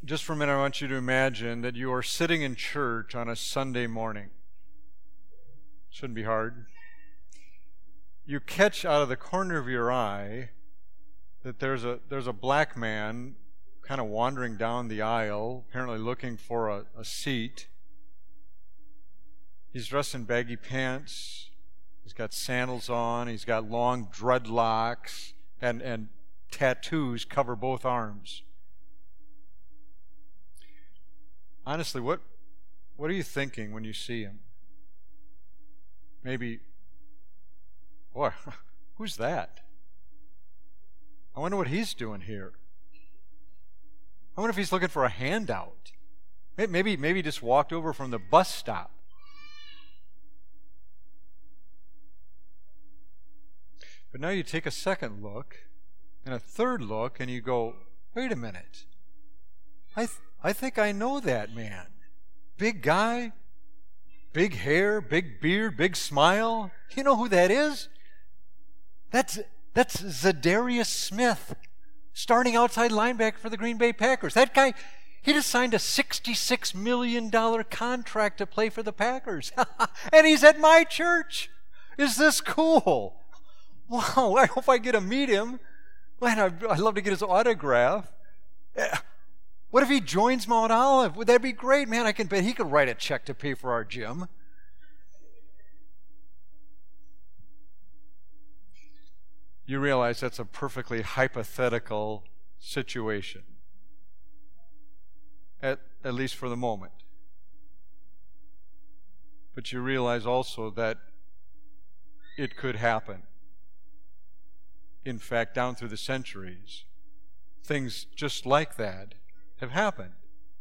Just for a minute, I want you to imagine that you are sitting in church on a Sunday morning. Shouldn't be hard. You catch out of the corner of your eye that there's a black man kind of wandering down the aisle, apparently looking for a seat. He's dressed in baggy pants. He's got sandals on. He's got long dreadlocks, and tattoos cover both arms. Honestly, what are you thinking when you see him? Maybe, boy, who's that? I wonder what he's doing here. I wonder if he's looking for a handout. Maybe he just walked over from the bus stop. But now you take a second look and a third look and you go, wait a minute. I think I know that man. Big guy, big hair, big beard, big smile. You know who that is? That's Zadarius Smith, starting outside linebacker for the Green Bay Packers. That guy, he just signed a $66 million contract to play for the Packers. And he's at my church. Is this cool? Wow, I hope I get to meet him. Man, I'd love to get his autograph. What if he joins Mount Olive? Would that be great? Man, I can bet he could write a check to pay for our gym. You realize that's a perfectly hypothetical situation, at least for the moment. But you realize also that it could happen. In fact, down through the centuries, things just like that have happened.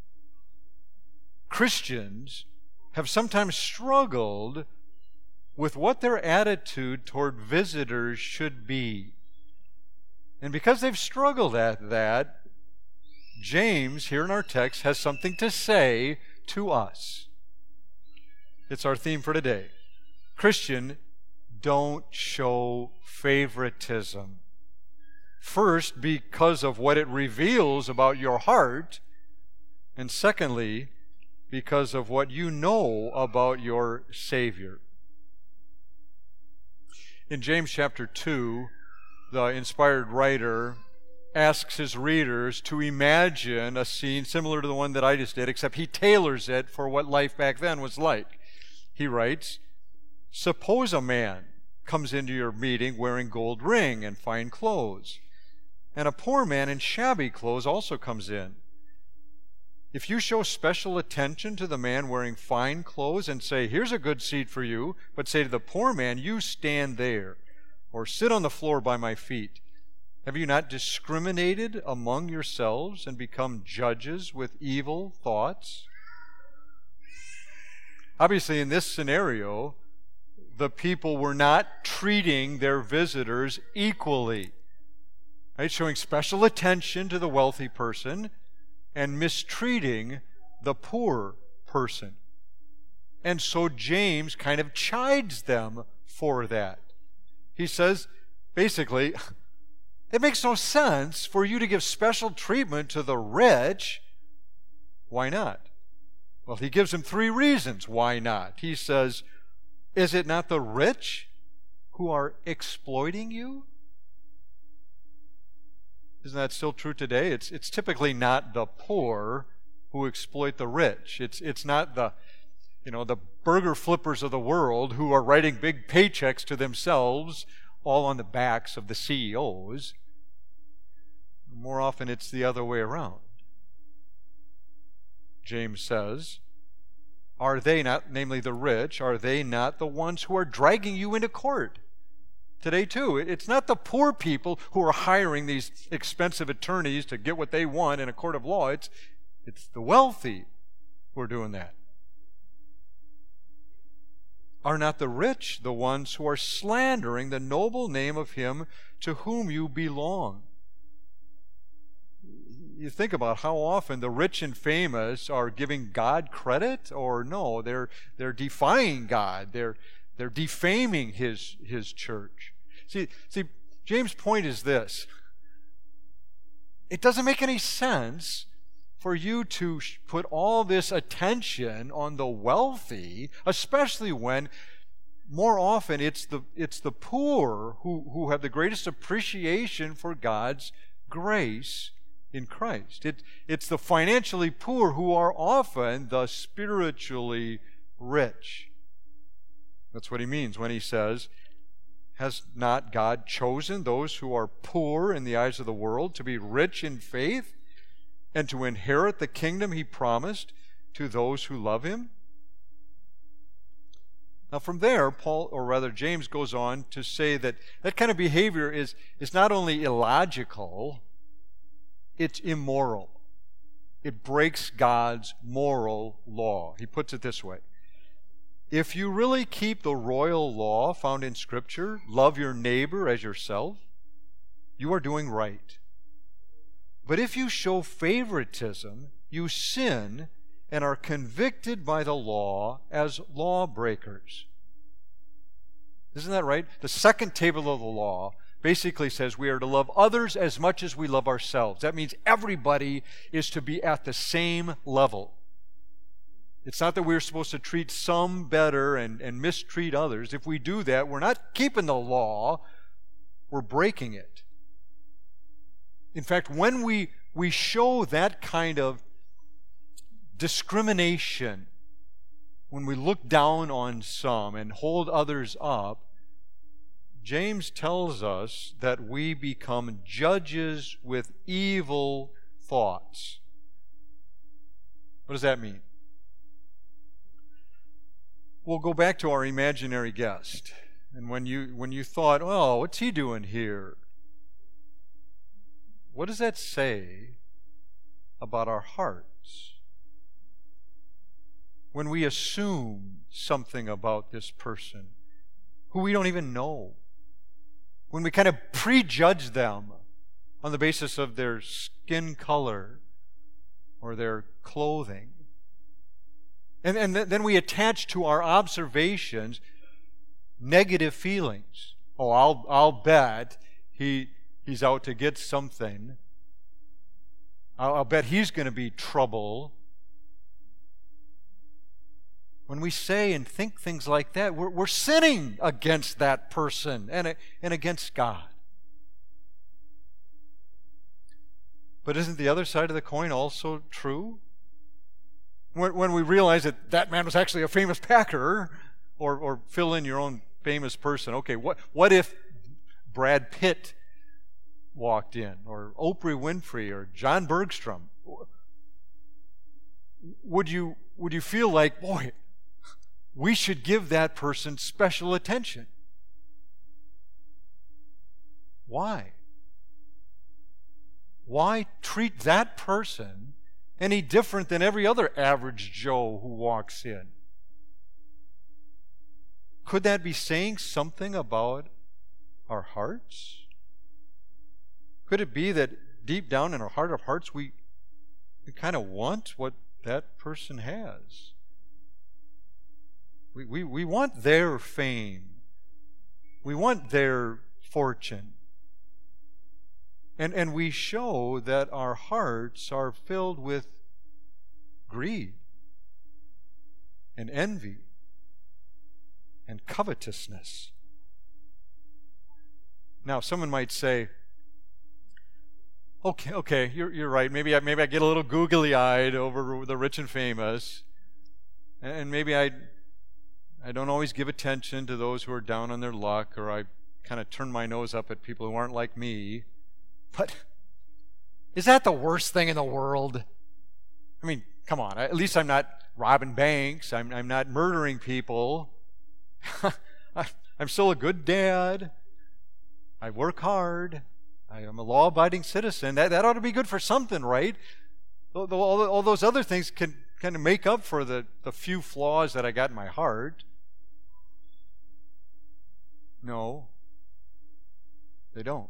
Christians have sometimes struggled with what their attitude toward visitors should be. And because they've struggled at that, James, here in our text, has something to say to us. It's our theme for today. Christian, don't show favoritism. First, because of what it reveals about your heart, and secondly, because of what you know about your Savior. In James chapter 2, the inspired writer asks his readers to imagine a scene similar to the one that I just did, except he tailors it for what life back then was like. He writes, "Suppose a man comes into your meeting wearing gold ring and fine clothes, and a poor man in shabby clothes also comes in. If you show special attention to the man wearing fine clothes and say, 'Here's a good seat for you,' but say to the poor man, 'You stand there,' or 'Sit on the floor by my feet,' have you not discriminated among yourselves and become judges with evil thoughts?" Obviously, in this scenario, the people were not treating their visitors equally, right? Showing special attention to the wealthy person and mistreating the poor person. And so James kind of chides them for that. He says, basically, it makes no sense for you to give special treatment to the rich. Why not? Well, he gives them 3 reasons why not. He says, is it not the rich who are exploiting you? Isn't that still true today? It's typically not the poor who exploit the rich. It's not the burger flippers of the world who are writing big paychecks to themselves, all on the backs of the CEOs. More often it's the other way around. James says, are they not, namely the rich, are they not the ones who are dragging you into court? Today too, it's not the poor people who are hiring these expensive attorneys to get what they want in a court of law. It's the wealthy who are doing that. Are not the rich the ones who are slandering the noble name of him to whom you belong? You think about how often the rich and famous are giving God credit, or no, they're defying God. They're defaming his church. See, James' point is this. It doesn't make any sense for you to put all this attention on the wealthy, especially when more often it's the poor who have the greatest appreciation for God's grace in Christ. It's the financially poor who are often the spiritually rich. That's what he means when he says, has not God chosen those who are poor in the eyes of the world to be rich in faith and to inherit the kingdom he promised to those who love him? Now from there, James goes on to say that that kind of behavior is not only illogical, it's immoral. It breaks God's moral law. He puts it this way: if you really keep the royal law found in Scripture, love your neighbor as yourself, you are doing right. But if you show favoritism, you sin and are convicted by the law as lawbreakers. Isn't that right? The second table of the law basically says we are to love others as much as we love ourselves. That means everybody is to be at the same level. It's not that we're supposed to treat some better and mistreat others. If we do that, we're not keeping the law, we're breaking it. In fact, when we show that kind of discrimination, when we look down on some and hold others up, James tells us that we become judges with evil thoughts. What does that mean? We'll go back to our imaginary guest. And when you thought, oh, what's he doing here? What does that say about our hearts? When we assume something about this person who we don't even know, when we kind of prejudge them on the basis of their skin color or their clothing, and then we attach to our observations negative feelings. Oh, I'll bet he's out to get something. I'll bet he's going to be trouble. When we say and think things like that, we're sinning against that person and against God. But isn't the other side of the coin also true? When we realize that man was actually a famous Packer, or fill in your own famous person. Okay, what if Brad Pitt walked in, or Oprah Winfrey, or John Bergstrom? Would you feel like, boy, we should give that person special attention? Why? Why treat that person any different than every other average Joe who walks in? Could that be saying something about our hearts? Could it be that deep down in our heart of hearts we kind of want what that person has? We want their fame. We want their fortune. And we show that our hearts are filled with greed and envy and covetousness. Now, someone might say, okay, you're right. Maybe I get a little googly-eyed over the rich and famous, and maybe I don't always give attention to those who are down on their luck, or I kind of turn my nose up at people who aren't like me. But is that the worst thing in the world? I mean, come on. At least I'm not robbing banks. I'm not murdering people. I'm still a good dad. I work hard. I am a law-abiding citizen. That ought to be good for something, right? All those other things can kind of make up for the few flaws that I got in my heart. No, they don't.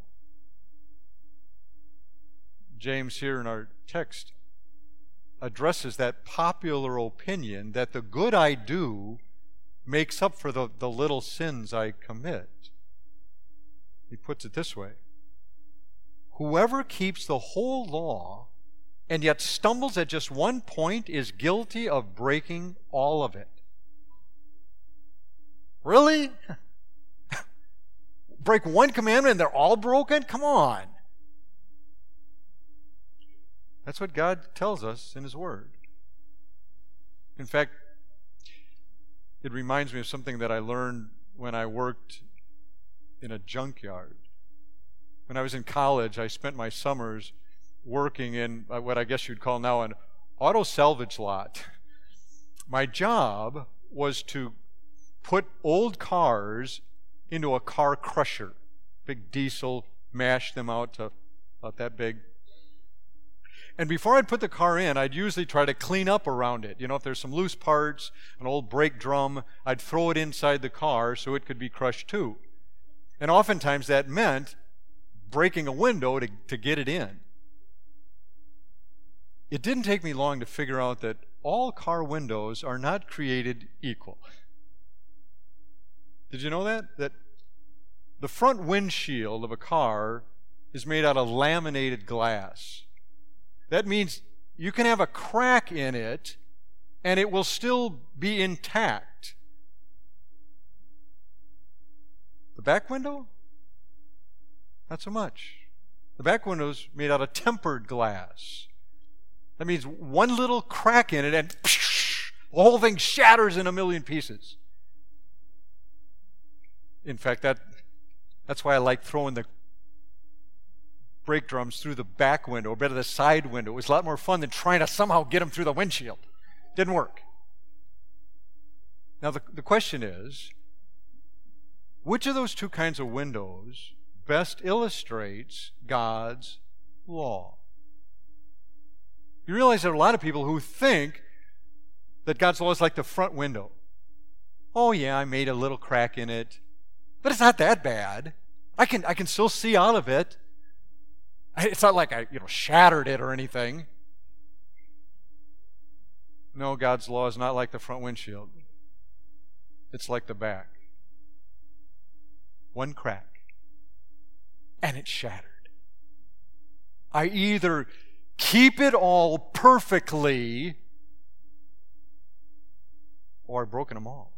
James here in our text addresses that popular opinion that the good I do makes up for the little sins I commit. He puts it this way: whoever keeps the whole law and yet stumbles at just one point is guilty of breaking all of it. Really? Break one commandment and they're all broken? Come on. That's what God tells us in His Word. In fact, it reminds me of something that I learned when I worked in a junkyard. When I was in college, I spent my summers working in what I guess you'd call now an auto salvage lot. My job was to put old cars into a car crusher, big diesel, mash them out to about that big. And before I'd put the car in, I'd usually try to clean up around it. You know, if there's some loose parts, an old brake drum, I'd throw it inside the car so it could be crushed too. And oftentimes that meant breaking a window to get it in. It didn't take me long to figure out that all car windows are not created equal. Did you know that? That the front windshield of a car is made out of laminated glass. That means you can have a crack in it and it will still be intact. The back window? Not so much. The back window's made out of tempered glass. That means one little crack in it and the whole thing shatters in a million pieces. In fact, that's why I like throwing the brake drums through the back window, or better, the side window. It was a lot more fun than trying to somehow get them through the windshield. Didn't work. Now, the question is, which of those two kinds of windows best illustrates God's law? You realize there are a lot of people who think that God's law is like the front window. Oh yeah, I made a little crack in it, but it's not that bad. I can still see out of it. It's not like I shattered it or anything. No, God's law is not like the front windshield. It's like the back. One crack, and it's shattered. I either keep it all perfectly, or I've broken them all.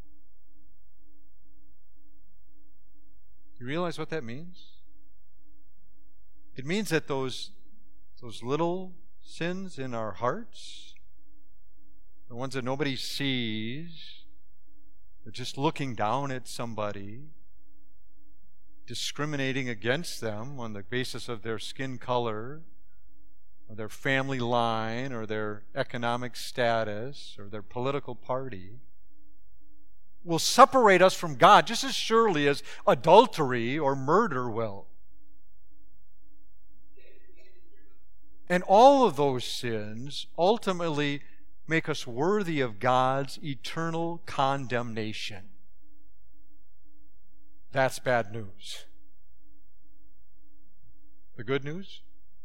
You realize what that means? It means that those little sins in our hearts, the ones that nobody sees, they're just looking down at somebody, discriminating against them on the basis of their skin color, or their family line, or their economic status, or their political party, will separate us from God just as surely as adultery or murder will. And all of those sins ultimately make us worthy of God's eternal condemnation. That's bad news. The good news?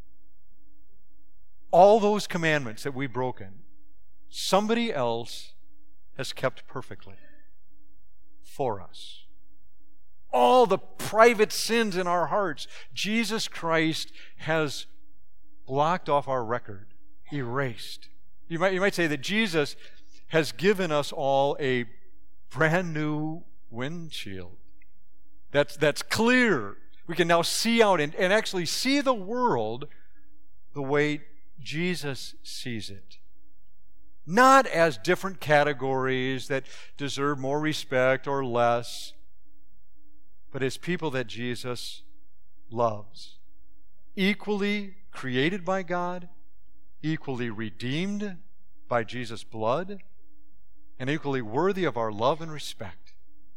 All those commandments that we've broken, somebody else has kept perfectly for us. All the private sins in our hearts, Jesus Christ has blocked off our record, erased. You might say that Jesus has given us all a brand new windshield. That's clear. We can now see out and actually see the world the way Jesus sees it. Not as different categories that deserve more respect or less, but as people that Jesus loves. Equally created by God, equally redeemed by Jesus' blood, and equally worthy of our love and respect.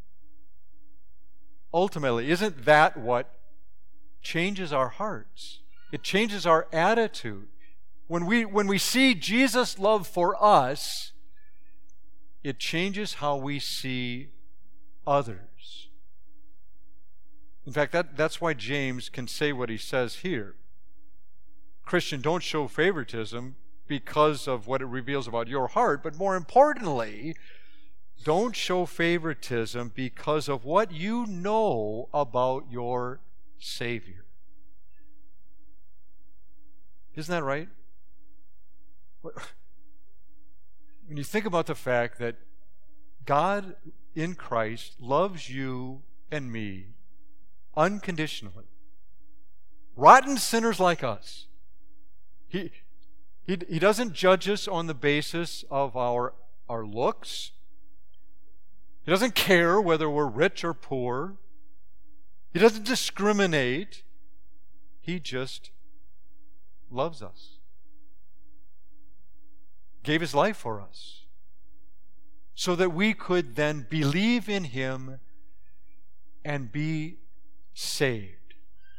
Ultimately, isn't that what changes our hearts? It changes our attitude. When we see Jesus' love for us, it changes how we see others. In fact, that's why James can say what he says here. Christian, don't show favoritism because of what it reveals about your heart, but more importantly, don't show favoritism because of what you know about your Savior. Isn't that right? When you think about the fact that God in Christ loves you and me unconditionally, rotten sinners like us, He doesn't judge us on the basis of our looks. He doesn't care whether we're rich or poor. He doesn't discriminate. He just loves us. Gave His life for us so that we could then believe in Him and be saved.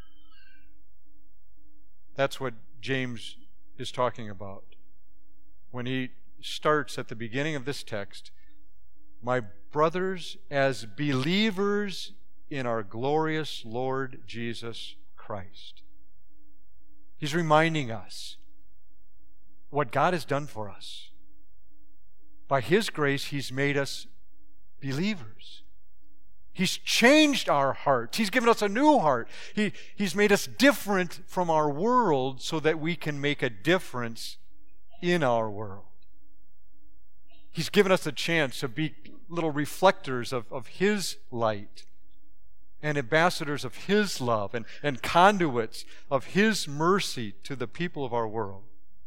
That's what James is talking about when he starts at the beginning of this text, "My brothers, as believers in our glorious Lord Jesus Christ." He's reminding us what God has done for us. By His grace, He's made us believers. He's changed our hearts. He's given us a new heart. He's made us different from our world so that we can make a difference in our world. He's given us a chance to be little reflectors of His light and ambassadors of His love and conduits of His mercy to the people of our world.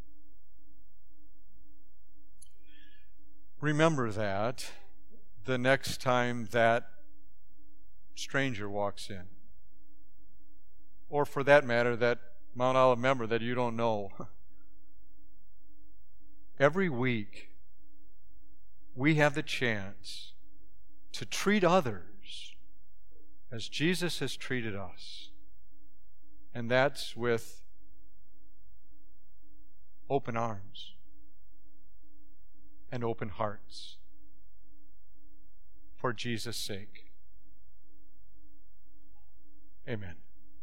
Remember that the next time that stranger walks in. Or for that matter, that Mount Olive member that you don't know. Every week, we have the chance to treat others as Jesus has treated us. And that's with open arms and open hearts for Jesus' sake. Amen.